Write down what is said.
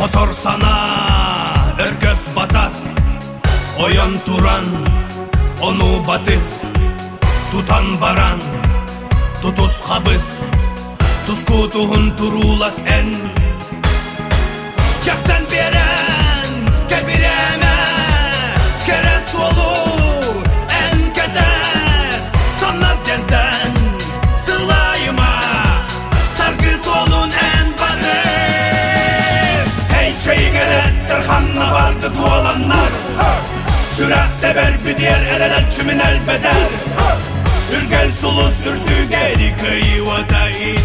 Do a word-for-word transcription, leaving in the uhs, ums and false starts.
Отор сана, өргөс батас, ойон туран, ону батыс, тутан баран, тутус қабыз, туску туғын турулас ән. Жақтан берен, кәбіреме, керес олу, ән кәдәс, санар денден, сылайыма, саргыз олун ән бадыз. Эй, чайгереттер ханна барды туаланнар, сүрәтте бәр бідер әрәләт чүмін әлбәдәр. Үргәл сулус үрдүгәри кыйвадай